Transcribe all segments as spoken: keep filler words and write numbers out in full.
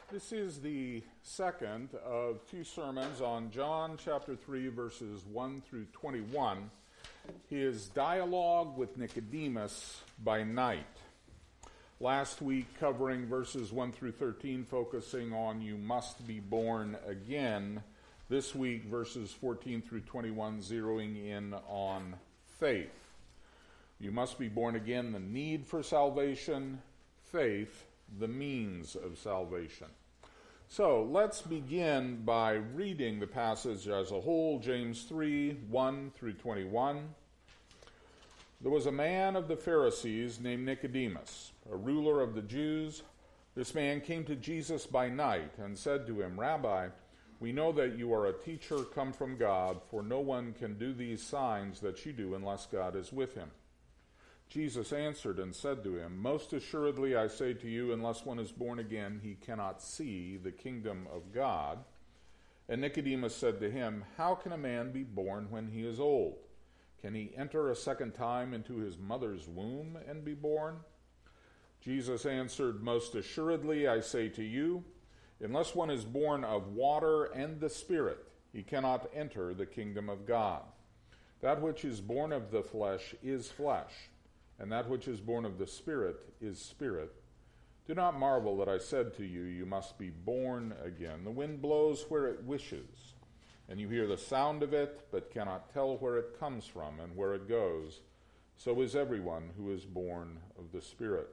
This is the second of two sermons on John chapter three, verses one through twenty-one, his dialogue with Nicodemus by night. Last week covering verses one through thirteen, focusing on you must be born again. This week, verses fourteen through twenty-one, zeroing in on faith. You must be born again, the need for salvation, faith, the means of salvation. So let's begin by reading the passage as a whole, James three, one through twenty-one. There was a man of the Pharisees named Nicodemus, a ruler of the Jews. This man came to Jesus by night and said to him, Rabbi, we know that you are a teacher come from God, for no one can do these signs that you do unless God is with him. Jesus answered and said to him, Most assuredly I say to you, unless one is born again, he cannot see the kingdom of God. And Nicodemus said to him, How can a man be born when he is old? Can he enter a second time into his mother's womb and be born? Jesus answered, Most assuredly I say to you, unless one is born of water and the Spirit, he cannot enter the kingdom of God. That which is born of the flesh is flesh, and that which is born of the Spirit is spirit. Do not marvel that I said to you, you must be born again. The wind blows where it wishes, and you hear the sound of it, but cannot tell where it comes from and where it goes. So is everyone who is born of the Spirit.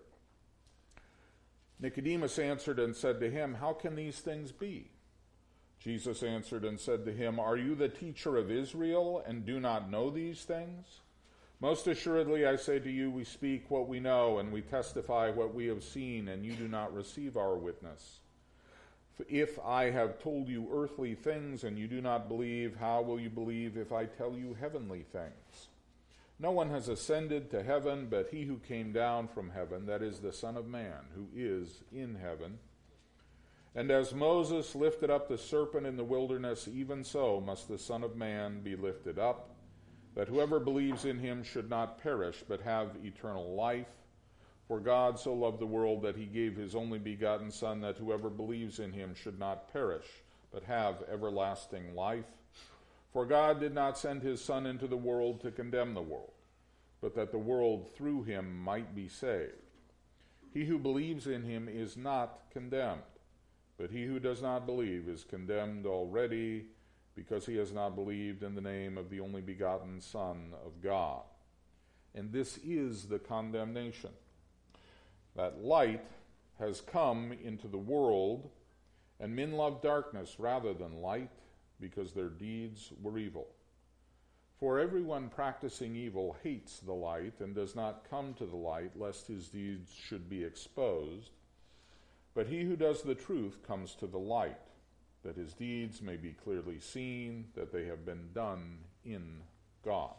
Nicodemus answered and said to him, How can these things be? Jesus answered and said to him, Are you the teacher of Israel and do not know these things? Most assuredly, I say to you, we speak what we know, and we testify what we have seen, and you do not receive our witness. If I have told you earthly things, and you do not believe, how will you believe if I tell you heavenly things? No one has ascended to heaven, but he who came down from heaven, that is the Son of Man, who is in heaven. And as Moses lifted up the serpent in the wilderness, even so must the Son of Man be lifted up, that whoever believes in him should not perish, but have eternal life. For God so loved the world that he gave his only begotten Son, that whoever believes in him should not perish, but have everlasting life. For God did not send his Son into the world to condemn the world, but that the world through him might be saved. He who believes in him is not condemned, but he who does not believe is condemned already, because he has not believed in the name of the only begotten Son of God. And this is the condemnation, that light has come into the world, and men love darkness rather than light, because their deeds were evil. For everyone practicing evil hates the light, and does not come to the light, lest his deeds should be exposed. But he who does the truth comes to the light, that his deeds may be clearly seen, that they have been done in God.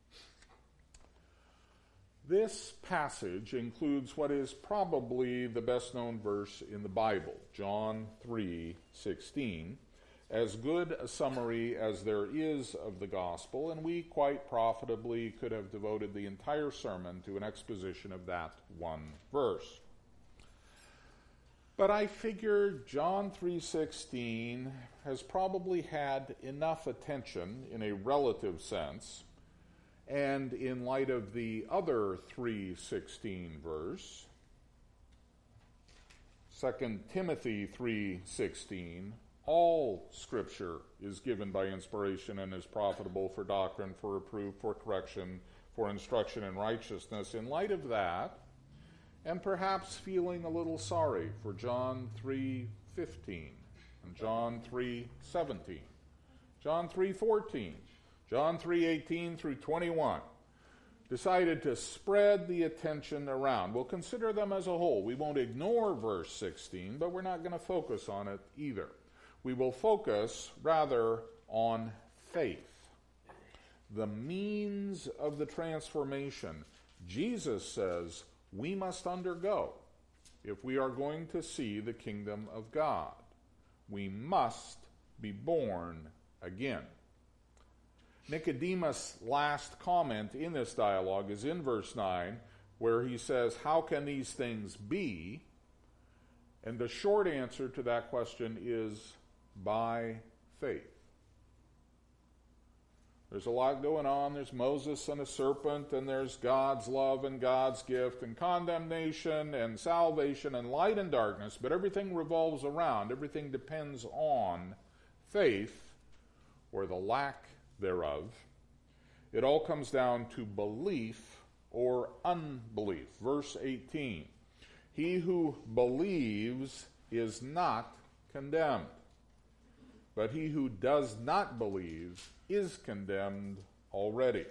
This passage includes what is probably the best-known verse in the Bible, John three sixteen, as good a summary as there is of the gospel, and we quite profitably could have devoted the entire sermon to an exposition of that one verse. But I figure John three sixteen has probably had enough attention in a relative sense, and in light of the other three sixteen verse, Second Timothy three sixteen, all Scripture is given by inspiration and is profitable for doctrine, for reproof, for correction, for instruction in righteousness. In light of that, and perhaps feeling a little sorry for John three fifteen and John three seventeen, John three fourteen, John three eighteen through twenty-one, decided to spread the attention around. We'll consider them as a whole. We won't ignore verse sixteen, but we're not going to focus on it either. We will focus rather on faith, the means of the transformation Jesus says we must undergo if we are going to see the kingdom of God. We must be born again. Nicodemus' last comment in this dialogue is in verse nine, where he says, How can these things be? And the short answer to that question is by faith. There's a lot going on. There's Moses and a serpent, and there's God's love and God's gift, and condemnation and salvation and light and darkness, but everything revolves around, everything depends on faith, or the lack thereof. It all comes down to belief or unbelief. Verse eighteen, he who believes is not condemned, but he who does not believe is condemned already.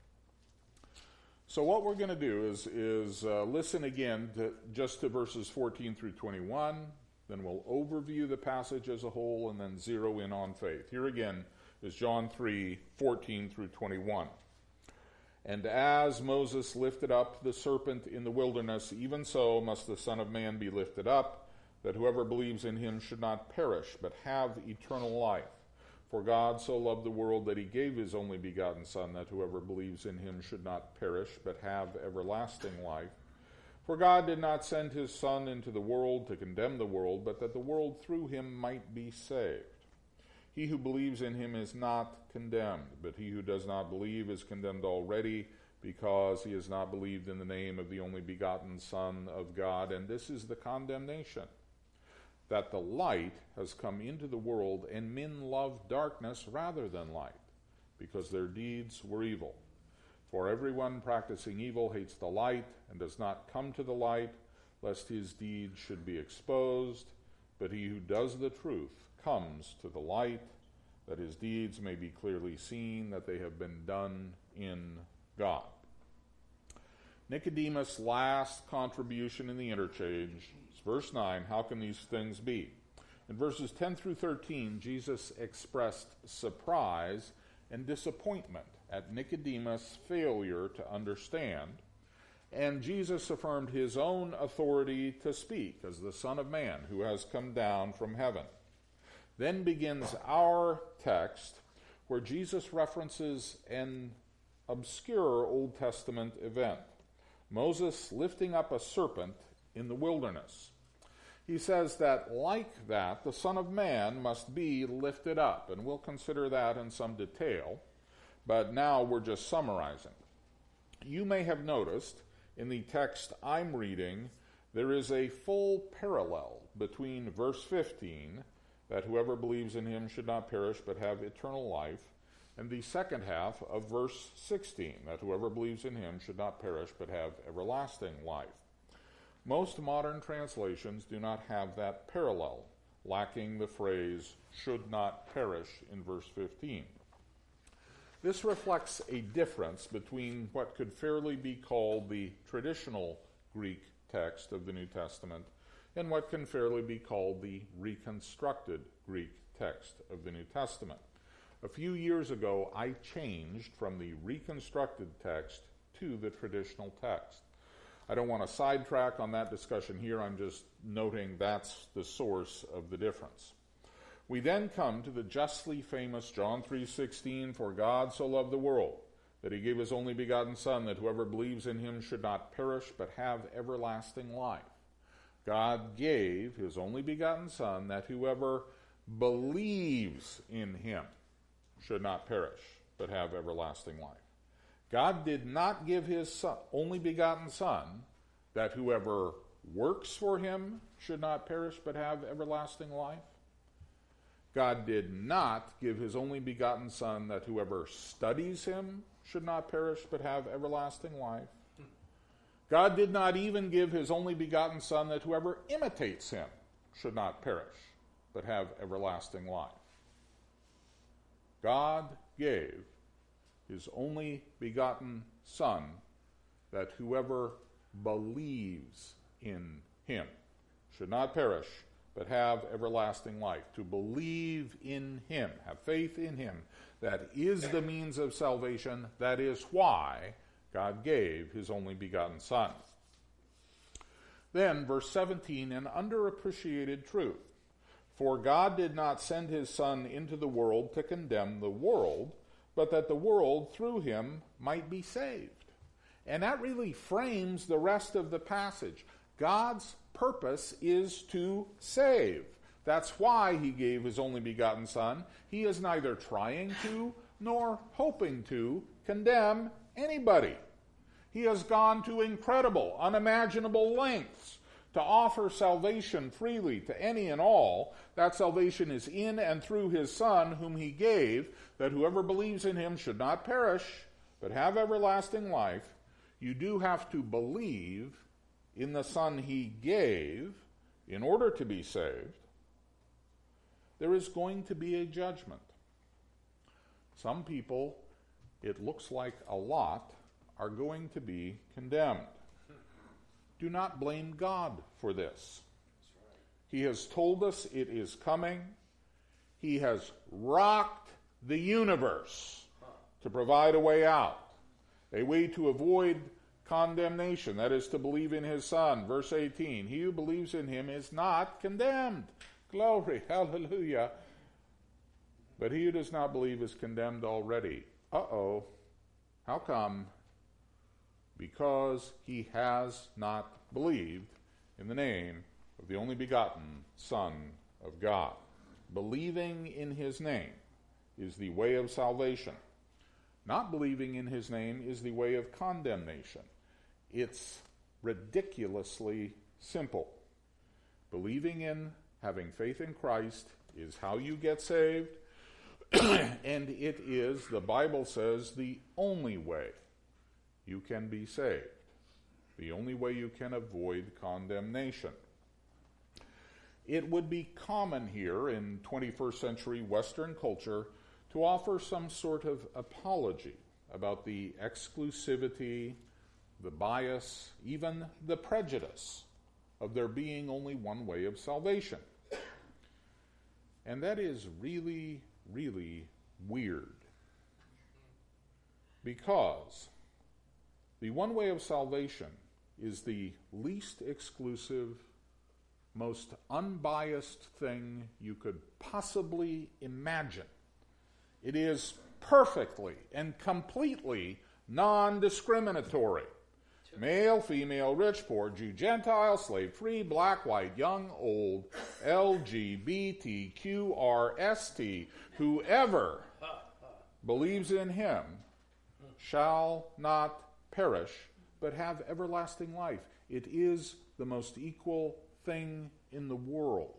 So what we're going to do is, is uh, listen again to, just to verses fourteen through twenty-one, then we'll overview the passage as a whole, and then zero in on faith. Here again is John three, fourteen through twenty-one. And as Moses lifted up the serpent in the wilderness, even so must the Son of Man be lifted up, that whoever believes in him should not perish, but have eternal life. For God so loved the world that he gave his only begotten Son, that whoever believes in him should not perish, but have everlasting life. For God did not send his Son into the world to condemn the world, but that the world through him might be saved. He who believes in him is not condemned, but he who does not believe is condemned already, because he has not believed in the name of the only begotten Son of God. And this is the condemnation, that the light has come into the world, and men love darkness rather than light, because their deeds were evil. For everyone practicing evil hates the light, and does not come to the light, lest his deeds should be exposed. But he who does the truth comes to the light, that his deeds may be clearly seen, that they have been done in God. Nicodemus' last contribution in the interchange is verse nine, how can these things be? In verses ten through thirteen, Jesus expressed surprise and disappointment at Nicodemus' failure to understand, and Jesus affirmed his own authority to speak as the Son of Man who has come down from heaven. Then begins our text, where Jesus references an obscure Old Testament event, Moses lifting up a serpent in the wilderness. He says that, like that, the Son of Man must be lifted up, and we'll consider that in some detail, but now we're just summarizing. You may have noticed in the text I'm reading, there is a full parallel between verse fifteen, that whoever believes in him should not perish but have eternal life, and the second half of verse sixteen, that whoever believes in him should not perish but have everlasting life. Most modern translations do not have that parallel, lacking the phrase should not perish in verse fifteen. This reflects a difference between what could fairly be called the traditional Greek text of the New Testament and what can fairly be called the reconstructed Greek text of the New Testament. A few years ago, I changed from the reconstructed text to the traditional text. I don't want to sidetrack on that discussion here. I'm just noting that's the source of the difference. We then come to the justly famous John three sixteen, for God so loved the world that he gave his only begotten Son, that whoever believes in him should not perish but have everlasting life. God gave his only begotten Son, that whoever believes in him should not perish but have everlasting life. God did not give his son, only begotten Son, that whoever works for him should not perish but have everlasting life. God did not give his only begotten Son, that whoever studies him should not perish but have everlasting life. God did not even give his only begotten Son, that whoever imitates him should not perish but have everlasting life. God gave his only begotten Son, that whoever believes in him should not perish but have everlasting life. To believe in him, have faith in him, that is the means of salvation. That is why God gave his only begotten Son. Then, verse seventeen, an underappreciated truth. For God did not send his Son into the world to condemn the world, but that the world through him might be saved. And that really frames the rest of the passage. God's purpose is to save. That's why he gave his only begotten Son. He is neither trying to nor hoping to condemn anybody. He has gone to incredible, unimaginable lengths to offer salvation freely to any and all. That salvation is in and through his Son, whom he gave, that whoever believes in him should not perish, but have everlasting life. You do have to believe in the Son he gave in order to be saved. There is going to be a judgment. Some people, it looks like a lot, are going to be condemned. Do not blame God for this. He has told us it is coming. He has rocked the universe to provide a way out, a way to avoid condemnation, that is to believe in his Son. Verse eighteen, he who believes in him is not condemned. Glory, hallelujah. But he who does not believe is condemned already. Uh-oh. How come? Because he has not believed in the name of the only begotten Son of God. Believing in his name is the way of salvation. Not believing in his name is the way of condemnation. It's ridiculously simple. Believing in, having faith in Christ is how you get saved, and it is, the Bible says, the only way you can be saved. The only way you can avoid condemnation. It would be common here in twenty-first century Western culture to offer some sort of apology about the exclusivity, the bias, even the prejudice of there being only one way of salvation. And that is really, really weird. Because the one way of salvation is the least exclusive, most unbiased thing you could possibly imagine. It is perfectly and completely non-discriminatory. Male, female, rich, poor, Jew, Gentile, slave, free, black, white, young, old, L G B T Q R S T, whoever believes in him shall not perish, but have everlasting life. It is the most equal thing in the world.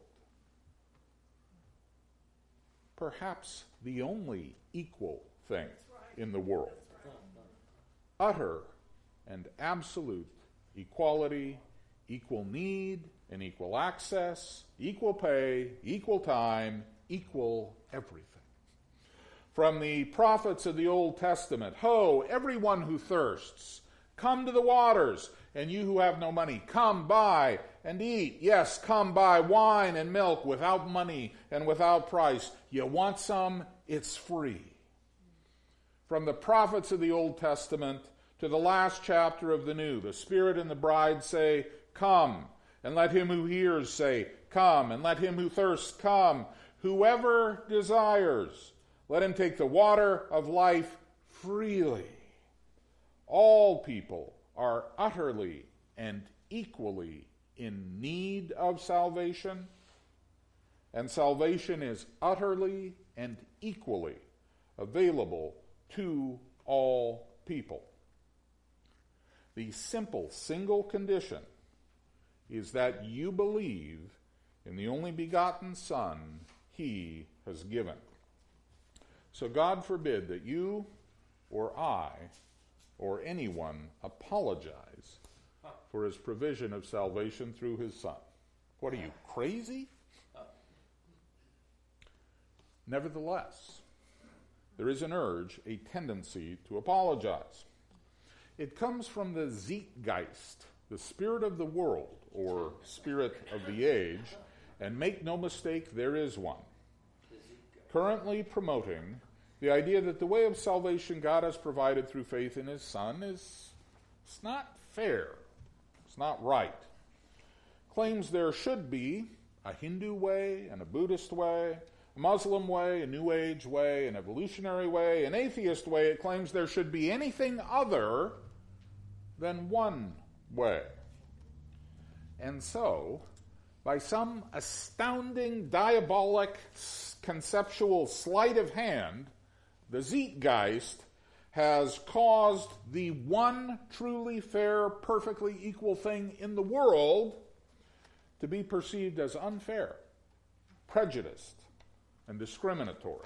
Perhaps the only equal thing in the world. Utter and absolute equality, equal need and equal access, equal pay, equal time, equal everything. From the prophets of the Old Testament, ho, everyone who thirsts, come to the waters, and you who have no money, come buy and eat. Yes, come buy wine and milk without money and without price. You want some? It's free. From the prophets of the Old Testament to the last chapter of the New, the Spirit and the bride say, come. And let him who hears say, come. And let him who thirsts come. Whoever desires, let him take the water of life freely. All people are utterly and equally in need of salvation, and salvation is utterly and equally available to all people. The simple single condition is that you believe in the only begotten Son he has given. So God forbid that you or I or anyone apologize for his provision of salvation through his Son. What are you, crazy? Nevertheless, there is an urge, a tendency to apologize. It comes from the Zeitgeist, the spirit of the world, or spirit of the age, and make no mistake, there is one. Currently promoting the idea that the way of salvation God has provided through faith in his Son is it's not fair. It's not right. Claims there should be a Hindu way and a Buddhist way, a Muslim way, a New Age way, an evolutionary way, an atheist way. It claims there should be anything other than one way. And so, by some astounding, diabolic, conceptual sleight of hand, the Zeitgeist has caused the one truly fair, perfectly equal thing in the world to be perceived as unfair, prejudiced, and discriminatory.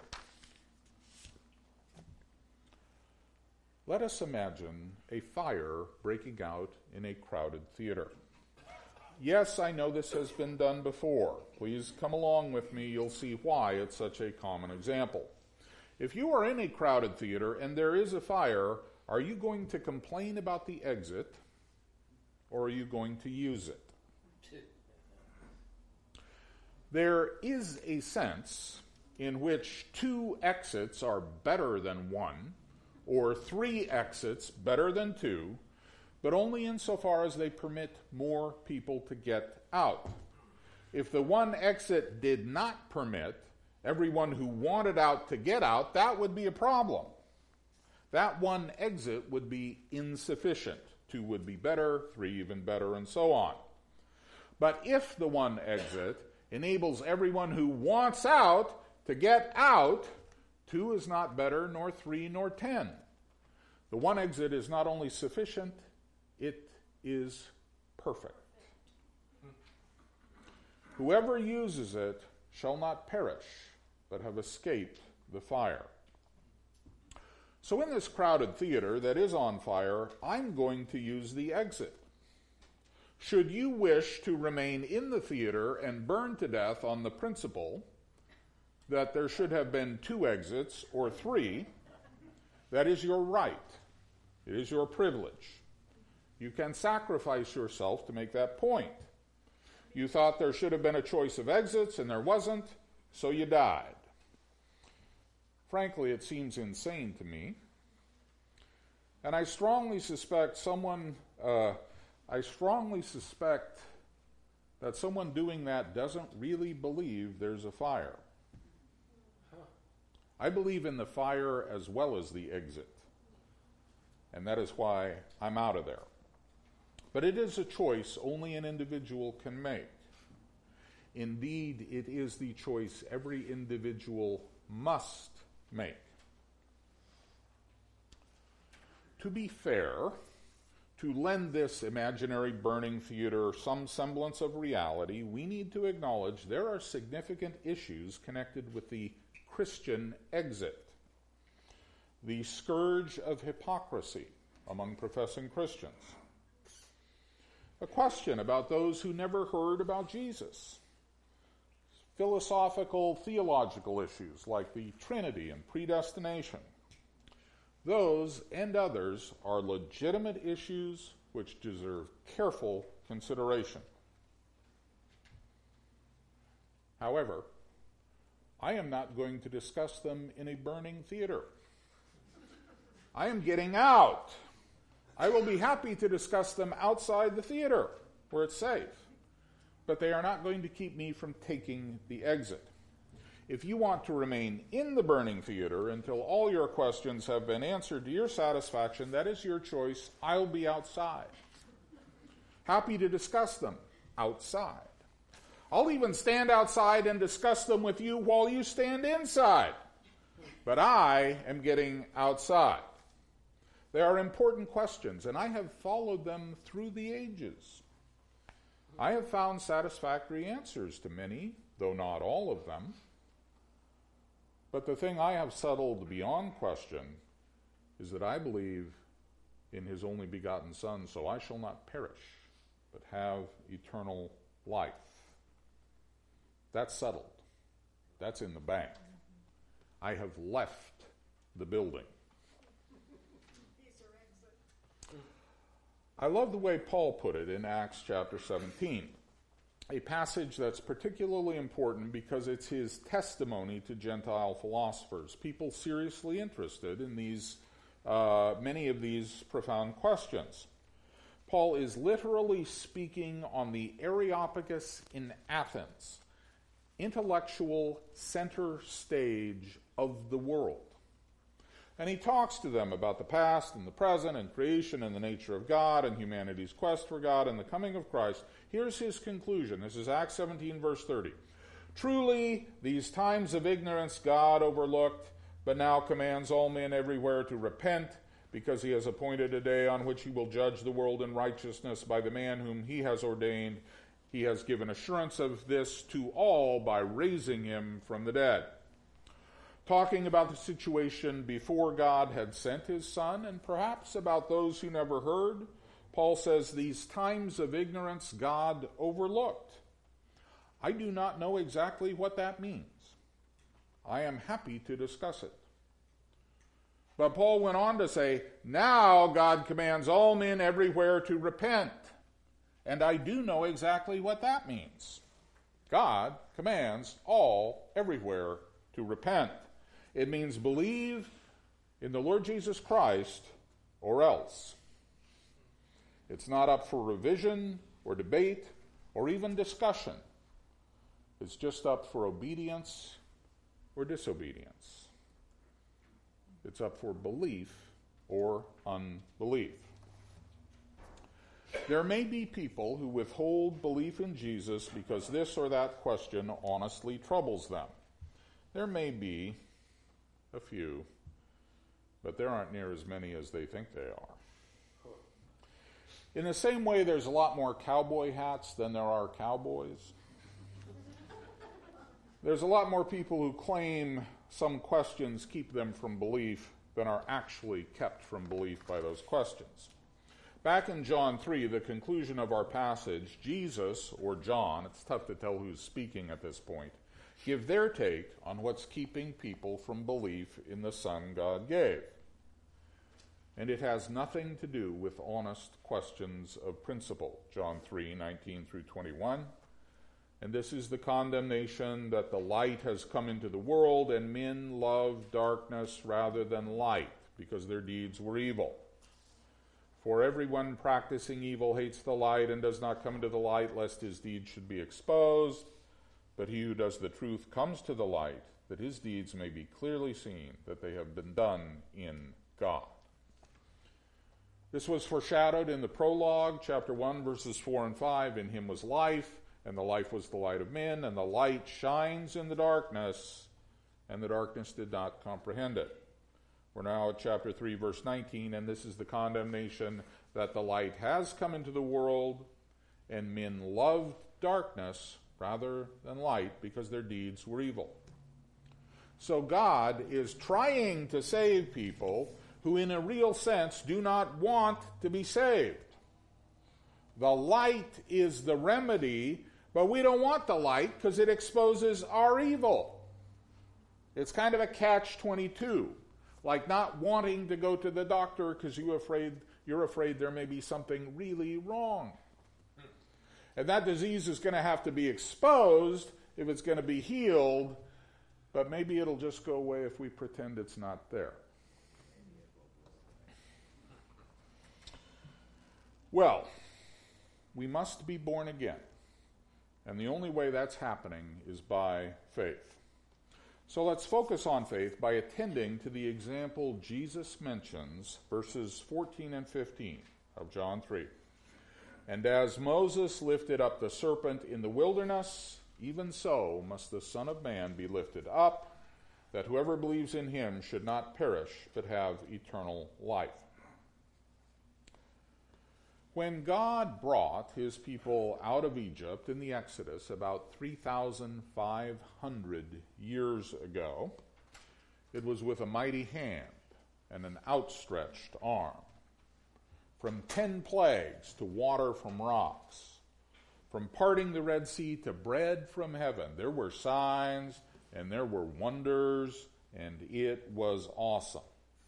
Let us imagine a fire breaking out in a crowded theater. Yes, I know this has been done before. Please come along with me. You'll see why it's such a common example. If you are in a crowded theater and there is a fire, are you going to complain about the exit, or are you going to use it? There is a sense in which two exits are better than one, or three exits better than two, but only insofar as they permit more people to get out. If the one exit did not permit everyone who wanted out to get out, that would be a problem. That one exit would be insufficient. Two would be better, three even better, and so on. But if the one exit enables everyone who wants out to get out, two is not better, nor three, nor ten. The one exit is not only sufficient, it is perfect. Whoever uses it shall not perish, but have escaped the fire. So in this crowded theater that is on fire, I'm going to use the exit. Should you wish to remain in the theater and burn to death on the principle that there should have been two exits or three, that is your right. It is your privilege. You can sacrifice yourself to make that point. You thought there should have been a choice of exits, and there wasn't, so you died. Frankly, it seems insane to me. And I strongly suspect someone, uh, I strongly suspect that someone doing that doesn't really believe there's a fire. I believe in the fire as well as the exit. And that is why I'm out of there. But it is a choice only an individual can make. Indeed, it is the choice every individual must make. To be fair, to lend this imaginary burning theater some semblance of reality, we need to acknowledge there are significant issues connected with the Christian exit. The scourge of hypocrisy among professing Christians. A question about those who never heard about Jesus. Philosophical, theological issues like the Trinity and predestination. Those and others are legitimate issues which deserve careful consideration. However, I am not going to discuss them in a burning theater. I am getting out. I will be happy to discuss them outside the theater, where it's safe. But they are not going to keep me from taking the exit. If you want to remain in the burning theater until all your questions have been answered to your satisfaction, that is your choice. I'll be outside. Happy to discuss them outside. I'll even stand outside and discuss them with you while you stand inside. But I am getting outside. They are important questions, and I have followed them through the ages. I have found satisfactory answers to many, though not all of them. But the thing I have settled beyond question is that I believe in his only begotten Son, so I shall not perish, but have eternal life. That's settled. That's in the bank. I have left the building. I love the way Paul put it in Acts chapter seventeen, a passage that's particularly important because it's his testimony to Gentile philosophers, people seriously interested in these, uh, many of these profound questions. Paul is literally speaking on the Areopagus in Athens, intellectual center stage of the world. And he talks to them about the past and the present and creation and the nature of God and humanity's quest for God and the coming of Christ. Here's his conclusion. This is Acts seventeen, verse thirty. Truly, these times of ignorance God overlooked, but now commands all men everywhere to repent, because he has appointed a day on which he will judge the world in righteousness by the man whom he has ordained. He has given assurance of this to all by raising him from the dead. Talking about the situation before God had sent his Son, and perhaps about those who never heard, Paul says, these times of ignorance God overlooked. I do not know exactly what that means. I am happy to discuss it. But Paul went on to say, now God commands all men everywhere to repent. And I do know exactly what that means. God commands all everywhere to repent. It means believe in the Lord Jesus Christ or else. It's not up for revision or debate or even discussion. It's just up for obedience or disobedience. It's up for belief or unbelief. There may be people who withhold belief in Jesus because this or that question honestly troubles them. There may be a few, but there aren't near as many as they think they are. In the same way, there's a lot more cowboy hats than there are cowboys. There's a lot more people who claim some questions keep them from belief than are actually kept from belief by those questions. Back in John three, the conclusion of our passage, Jesus, or John, it's tough to tell who's speaking at this point, give their take on what's keeping people from belief in the Son God gave. And it has nothing to do with honest questions of principle. John three, nineteen through twenty-one. And this is the condemnation that the light has come into the world, and men love darkness rather than light, because their deeds were evil. For everyone practicing evil hates the light and does not come into the light, lest his deeds should be exposed. But he who does the truth comes to the light, that his deeds may be clearly seen, that they have been done in God. This was foreshadowed in the prologue, chapter one, verses four and five. In him was life, and the life was the light of men, and the light shines in the darkness, and the darkness did not comprehend it. We're now at chapter three, verse nineteen, and this is the condemnation that the light has come into the world, and men loved darkness rather than light, because their deeds were evil. So God is trying to save people who in a real sense do not want to be saved. The light is the remedy, but we don't want the light because it exposes our evil. It's kind of a catch twenty-two, like not wanting to go to the doctor because you're afraid, you're afraid there may be something really wrong. And that disease is going to have to be exposed if it's going to be healed, but maybe it'll just go away if we pretend it's not there. Well, we must be born again. And the only way that's happening is by faith. So let's focus on faith by attending to the example Jesus mentions, verses fourteen and fifteen of John three. And as Moses lifted up the serpent in the wilderness, even so must the Son of Man be lifted up, that whoever believes in him should not perish, but have eternal life. When God brought his people out of Egypt in the Exodus about three thousand five hundred years ago, it was with a mighty hand and an outstretched arm. From ten plagues to water from rocks, from parting the Red Sea to bread from heaven, there were signs and there were wonders, and it was awesome.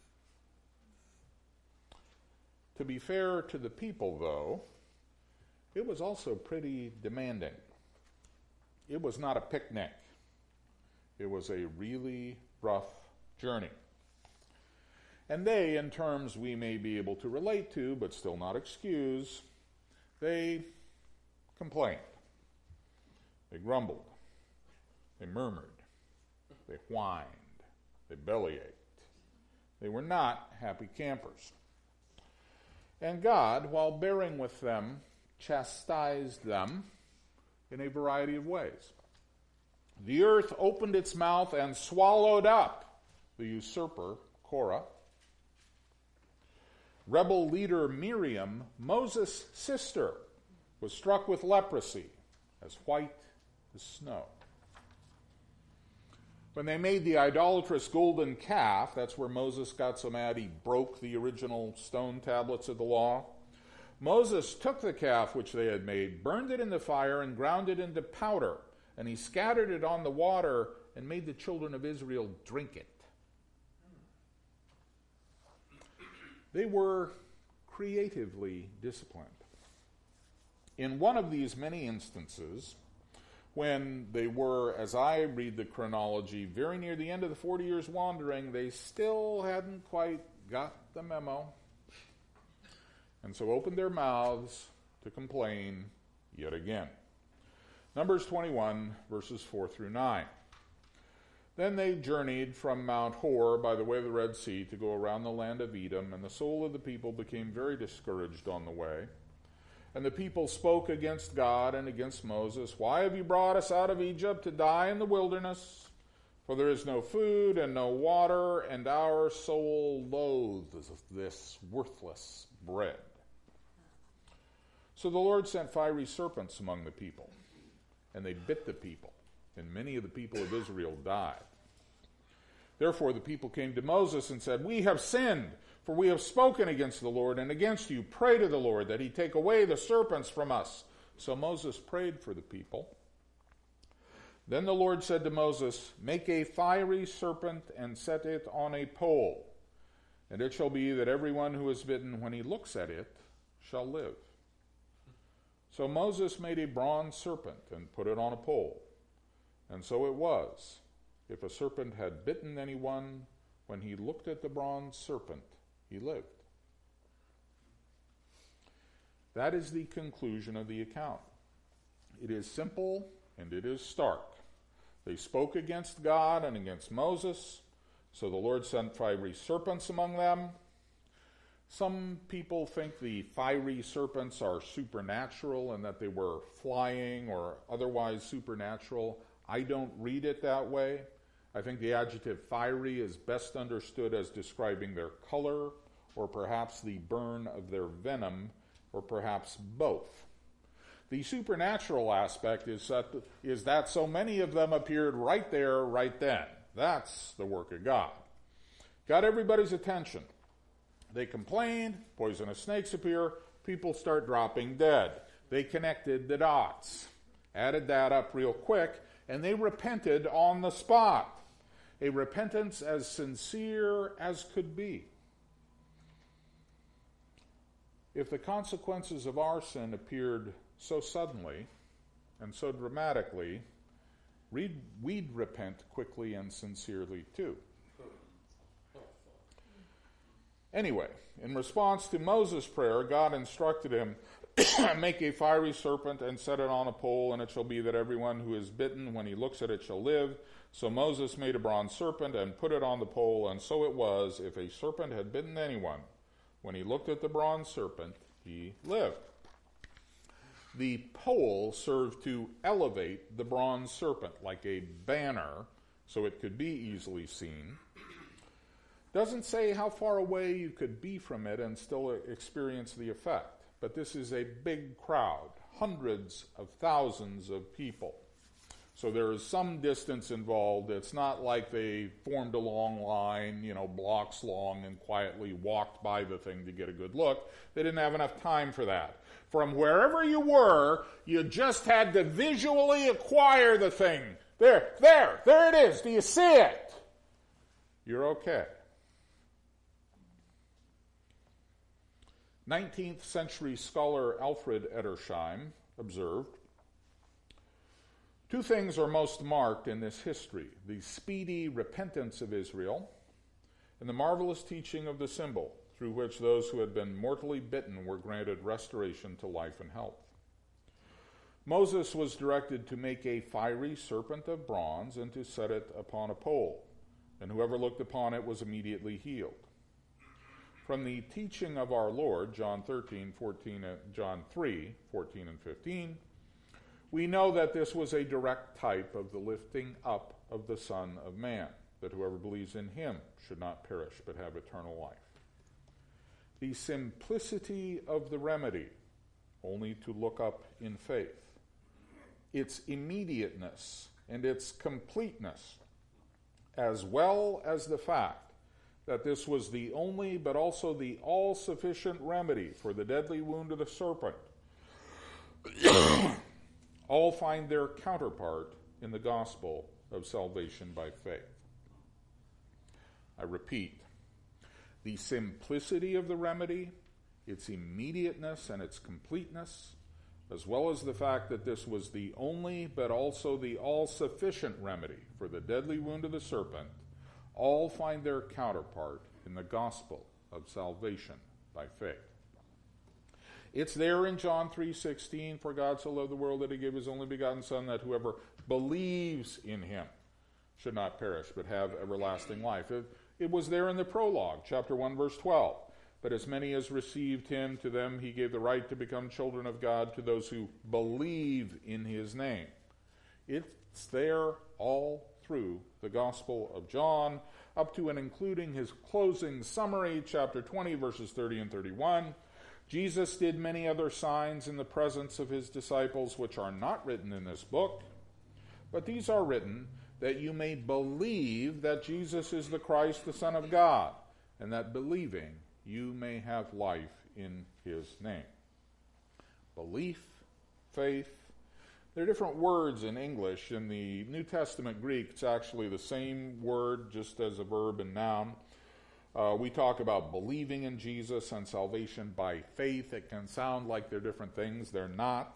To be fair to the people, though, it was also pretty demanding. It was not a picnic. It was a really rough journey. And they, in terms we may be able to relate to, but still not excuse, they complained. They grumbled. They murmured. They whined. They bellyached. They were not happy campers. And God, while bearing with them, chastised them in a variety of ways. The earth opened its mouth and swallowed up the usurper, Korah. Rebel leader Miriam, Moses' sister, was struck with leprosy, as white as snow. When they made the idolatrous golden calf, that's where Moses got so mad he broke the original stone tablets of the law. Moses took the calf which they had made, burned it in the fire, and ground it into powder. And he scattered it on the water and made the children of Israel drink it. They were creatively disciplined. In one of these many instances, when they were, as I read the chronology, very near the end of the forty years wandering, they still hadn't quite got the memo. And so opened their mouths to complain yet again. Numbers twenty-one, verses four through nine. Then they journeyed from Mount Hor by the way of the Red Sea to go around the land of Edom, and the soul of the people became very discouraged on the way. And the people spoke against God and against Moses. Why have you brought us out of Egypt to die in the wilderness? For there is no food and no water, and our soul loathes this worthless bread. So the Lord sent fiery serpents among the people, and they bit the people, and many of the people of Israel died. Therefore the people came to Moses and said, We have sinned, for we have spoken against the Lord and against you. Pray to the Lord that he take away the serpents from us. So Moses prayed for the people. Then the Lord said to Moses, Make a fiery serpent and set it on a pole. And it shall be that everyone who is bitten, when he looks at it, shall live. So Moses made a bronze serpent and put it on a pole. And so it was, if a serpent had bitten anyone, when he looked at the bronze serpent, he lived. That is the conclusion of the account. It is simple and it is stark. They spoke against God and against Moses, so the Lord sent fiery serpents among them. Some people think the fiery serpents are supernatural and that they were flying or otherwise supernatural. I don't read it that way. I think the adjective fiery is best understood as describing their color, or perhaps the burn of their venom, or perhaps both. The supernatural aspect is that, is that so many of them appeared right there, right then. That's the work of God. Got everybody's attention. They complained, poisonous snakes appear, people start dropping dead. They connected the dots, added that up real quick, and they repented on the spot. A repentance as sincere as could be. If the consequences of our sin appeared so suddenly and so dramatically, we'd, we'd repent quickly and sincerely too. Anyway, in response to Moses' prayer, God instructed him, Make a fiery serpent and set it on a pole, and it shall be that everyone who is bitten, when he looks at it, shall live. So Moses made a bronze serpent and put it on the pole, and so it was, if a serpent had bitten anyone, when he looked at the bronze serpent, he lived. The pole served to elevate the bronze serpent like a banner so it could be easily seen. Doesn't say how far away you could be from it and still experience the effect. But this is a big crowd, hundreds of thousands of people. So there is some distance involved. It's not like they formed a long line, you know, blocks long and quietly walked by the thing to get a good look. They didn't have enough time for that. From wherever you were, you just had to visually acquire the thing. There, there, there it is. Do you see it? You're okay. nineteenth century scholar Alfred Edersheim observed, two things are most marked in this history: the speedy repentance of Israel and the marvelous teaching of the symbol through which those who had been mortally bitten were granted restoration to life and health. Moses was directed to make a fiery serpent of bronze and to set it upon a pole, and whoever looked upon it was immediately healed. from the teaching of our Lord, John thirteen, fourteen, John three, fourteen and fifteen, we know that this was a direct type of the lifting up of the Son of Man, that whoever believes in him should not perish but have eternal life. The simplicity of the remedy, only to look up in faith, its immediateness and its completeness, as well as the fact that this was the only but also the all-sufficient remedy for the deadly wound of the serpent, all find their counterpart in the gospel of salvation by faith. I repeat, the simplicity of the remedy, its immediateness and its completeness, as well as the fact that this was the only but also the all-sufficient remedy for the deadly wound of the serpent, all find their counterpart in the gospel of salvation by faith. It's there in John three sixteen, for God so loved the world that he gave his only begotten Son, that whoever believes in him should not perish but have everlasting life. It, it was there in the prologue, chapter one, verse twelve. But as many as received him, to them he gave the right to become children of God, to those who believe in his name. It's there all through the Gospel of John, up to and including his closing summary, chapter twenty, verses thirty and thirty-one. Jesus did many other signs in the presence of his disciples, which are not written in this book, but these are written that you may believe that Jesus is the Christ, the Son of God, and that believing you may have life in his name. Belief, faith, there are different words in English. In the New Testament Greek, it's actually the same word, just as a verb and noun. Uh, we talk about believing in Jesus and salvation by faith. It can sound like they're different things. They're not.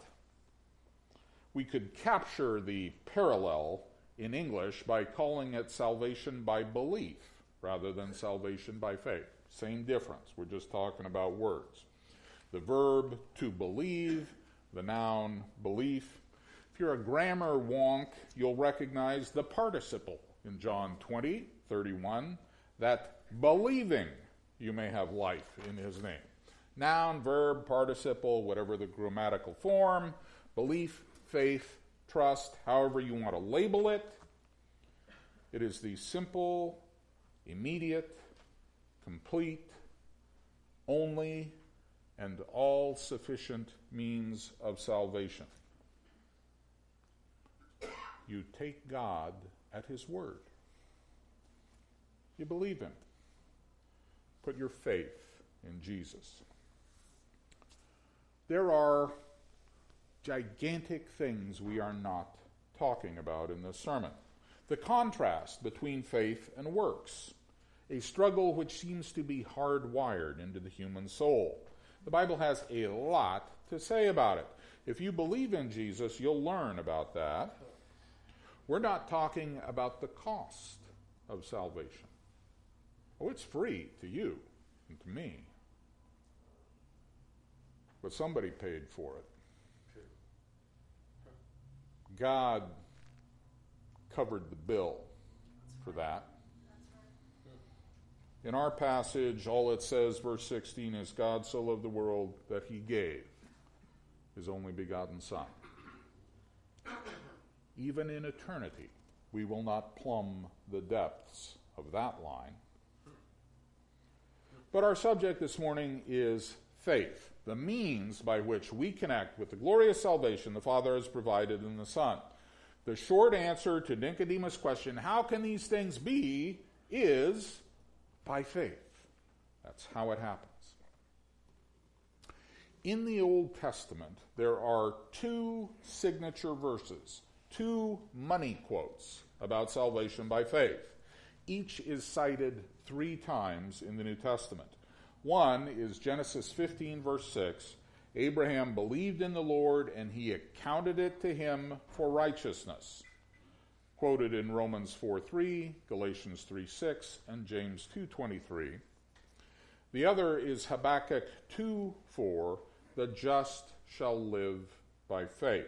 We could capture the parallel in English by calling it salvation by belief rather than salvation by faith. Same difference. We're just talking about words. The verb to believe, the noun belief. If you're a grammar wonk, you'll recognize the participle in John twenty, thirty-one, that believing you may have life in his name. Noun, verb, participle, whatever the grammatical form, belief, faith, trust, however you want to label it. It is the simple, immediate, complete, only, and all-sufficient means of salvation. You take God at his word. You believe him. Put your faith in Jesus. There are gigantic things we are not talking about in this sermon. The contrast between faith and works, a struggle which seems to be hardwired into the human soul. The Bible has a lot to say about it. If you believe in Jesus, you'll learn about that. We're not talking about the cost of salvation. Oh, it's free to you and to me. But somebody paid for it. God covered the bill for that. In our passage, all it says, verse sixteen, is God so loved the world that he gave his only begotten Son. Even in eternity, we will not plumb the depths of that line. But our subject this morning is faith, the means by which we connect with the glorious salvation the Father has provided in the Son. The short answer to Nicodemus' question, how can these things be, is by faith. That's how it happens. In the Old Testament, there are two signature verses, two money quotes about salvation by faith. Each is cited three times in the New Testament. One is Genesis fifteen, verse six. Abraham believed in the Lord, and he accounted it to him for righteousness. Quoted in Romans four three, Galatians three six, and James two twenty-three. The other is Habakkuk two four, the just shall live by faith.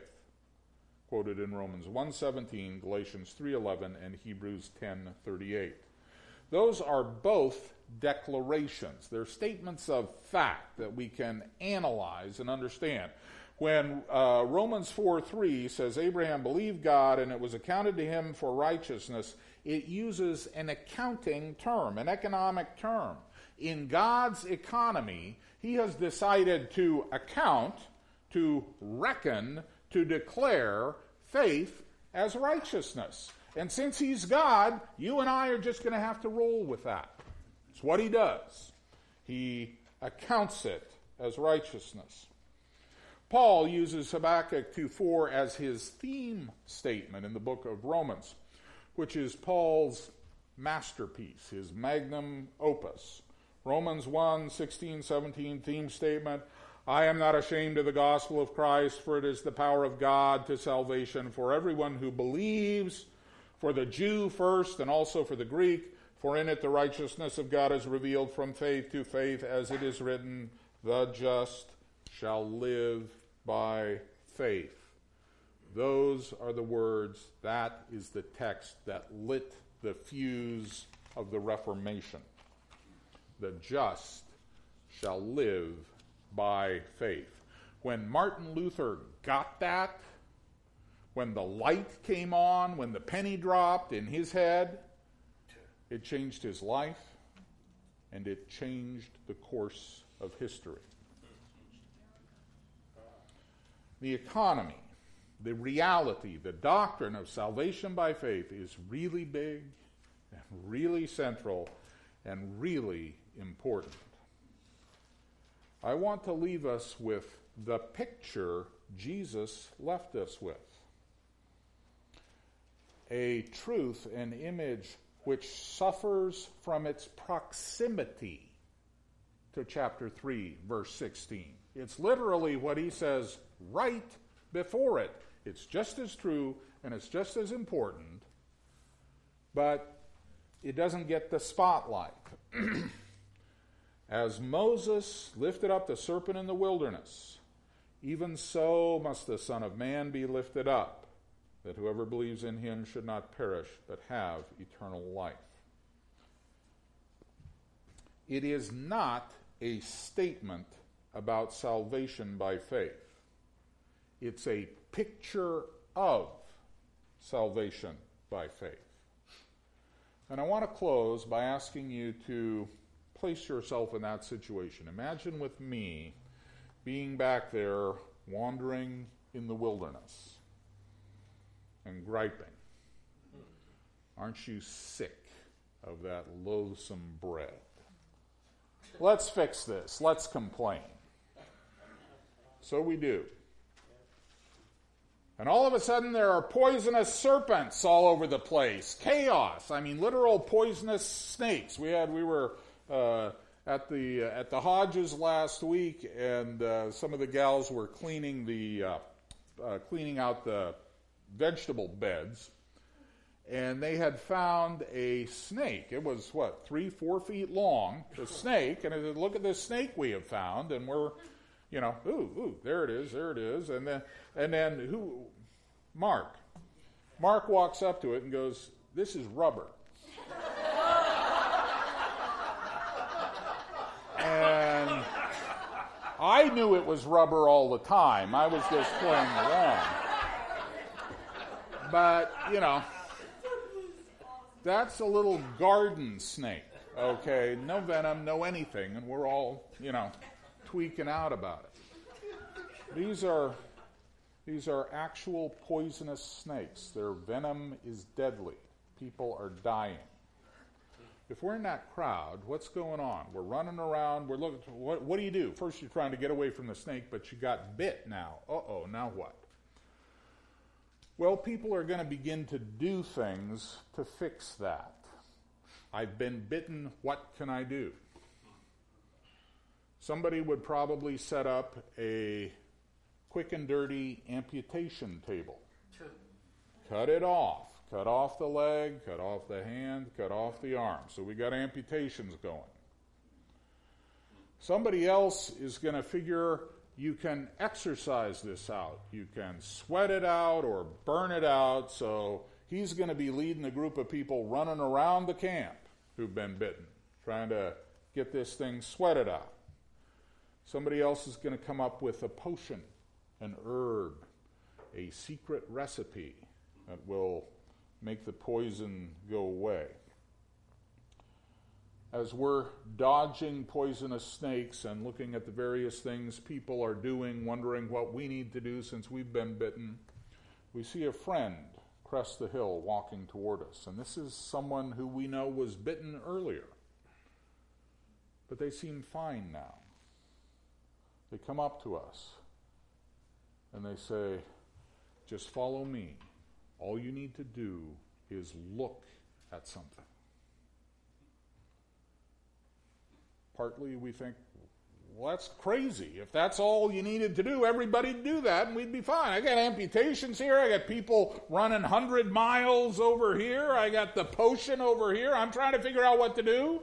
Quoted in Romans one seventeen, Galatians three eleven, and Hebrews ten thirty-eight. Those are both declarations. They're statements of fact that we can analyze and understand. When uh, Romans four three says Abraham believed God and it was accounted to him for righteousness, it uses an accounting term, an economic term. In God's economy, he has decided to account, to reckon, to declare faith as righteousness. And since he's God, you and I are just going to have to roll with that. It's what he does. He accounts it as righteousness. Paul uses Habakkuk two four as his theme statement in the book of Romans, which is Paul's masterpiece, his magnum opus. Romans one sixteen seventeen theme statement, I am not ashamed of the gospel of Christ, for it is the power of God to salvation for everyone who believes, for the Jew first and also for the Greek, for in it the righteousness of God is revealed from faith to faith, as it is written, the just shall live by faith. Those are the words, that is the text that lit the fuse of the Reformation. The just shall live by faith. When Martin Luther got that, when the light came on, when the penny dropped in his head, it changed his life, and it changed the course of history. The economy, the reality, the doctrine of salvation by faith is really big and really central and really important. I want to leave us with the picture Jesus left us with. A truth, an image which suffers from its proximity to chapter three, verse sixteen. It's literally what he says right before it. It's just as true and it's just as important, but it doesn't get the spotlight. As Moses lifted up the serpent in the wilderness, even so must the Son of Man be lifted up, that whoever believes in him should not perish, but have eternal life. It is not a statement about salvation by faith. It's a picture of salvation by faith. And I want to close by asking you to place yourself in that situation. Imagine with me being back there wandering in the wilderness and griping. Aren't you sick of that loathsome bread? Let's fix this. Let's complain. So we do. And all of a sudden there are poisonous serpents all over the place. Chaos. I mean, literal poisonous snakes. We had, we were uh, at the uh, at the Hodges last week, and uh, some of the gals were cleaning the uh, uh, cleaning out the vegetable beds, and they had found a snake. It was what, three, four feet long, a snake. And I said, "Look at this snake we have found," and we're, you know, ooh, ooh, there it is, there it is, and then and then who? Mark. Mark walks up to it and goes, "This is rubber." And I knew it was rubber all the time. I was just playing along. But, you know, that's a little garden snake, okay? No venom, no anything, and we're all, you know, tweaking out about it. These are, these are actual poisonous snakes. Their venom is deadly. People are dying. If we're in that crowd, what's going on? We're running around. We're looking. What, what do you do? First, you're trying to get away from the snake, but you got bit now. Uh-oh, now what? Well, people are going to begin to do things to fix that. I've been bitten. What can I do? Somebody would probably set up a quick and dirty amputation table. Cut it off. Cut off the leg, cut off the hand, cut off the arm. So we got amputations going. Somebody else is going to figure you can exercise this out. You can sweat it out or burn it out. So he's going to be leading a group of people running around the camp. who've been bitten, trying to get this thing sweated out. Somebody else is going to come up with a potion, an herb, a secret recipe that will make the poison go away. As we're dodging poisonous snakes and looking at the various things people are doing, wondering what we need to do since we've been bitten, we see a friend crest the hill walking toward us. And this is someone who we know was bitten earlier. But they seem fine now. They come up to us and they say, just follow me. All you need to do is look at something. Partly we think, well, that's crazy. If that's all you needed to do, everybody'd do that and we'd be fine. I got amputations here. I got people running one hundred miles over here. I got the potion over here. I'm trying to figure out what to do.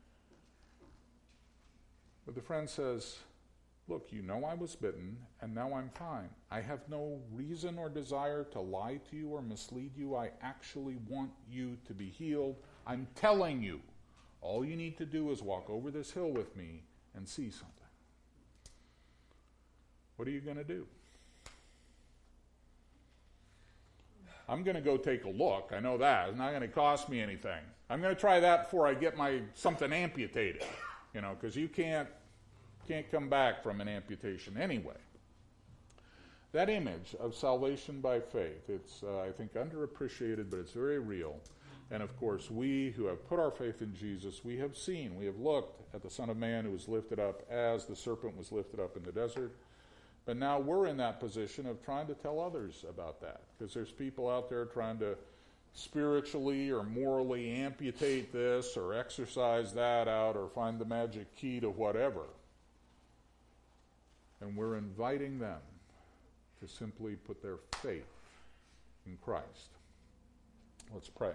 But the friend says, look, you know I was bitten, and now I'm fine. I have no reason or desire to lie to you or mislead you. I actually want you to be healed. I'm telling you, all you need to do is walk over this hill with me and see something. What are you going to do? I'm going to go take a look. I know that. It's not going to cost me anything. I'm going to try that before I get my something amputated, you know, because you can't can't come back from an amputation anyway. That image of salvation by faith, it's, uh, I think, underappreciated, but it's very real. And of course, we who have put our faith in Jesus, we have seen, we have looked at the Son of Man who was lifted up as the serpent was lifted up in the desert. But now we're in that position of trying to tell others about that, because there's people out there trying to spiritually or morally amputate this or exercise that out or find the magic key to whatever. And we're inviting them to simply put their faith in Christ. Let's pray.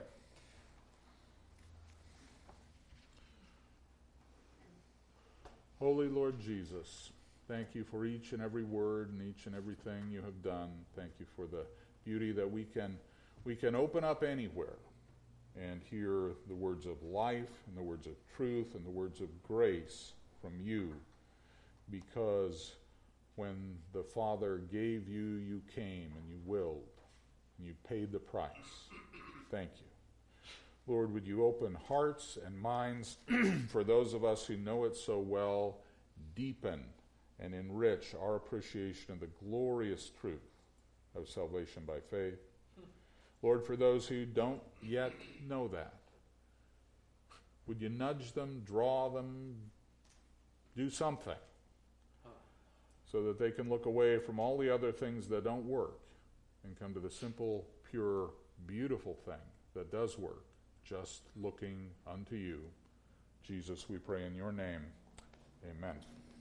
Holy Lord Jesus, thank you for each and every word and each and everything you have done. Thank you for the beauty that we can we can open up anywhere and hear the words of life and the words of truth and the words of grace from you, because when the Father gave you, you came and you willed, and you paid the price. Thank you. Lord, would you open hearts and minds for those of us who know it so well, deepen and enrich our appreciation of the glorious truth of salvation by faith. Lord, for those who don't yet know that, would you nudge them, draw them, do something, so that they can look away from all the other things that don't work and come to the simple, pure, beautiful thing that does work, just looking unto you. Jesus, we pray in your name. Amen.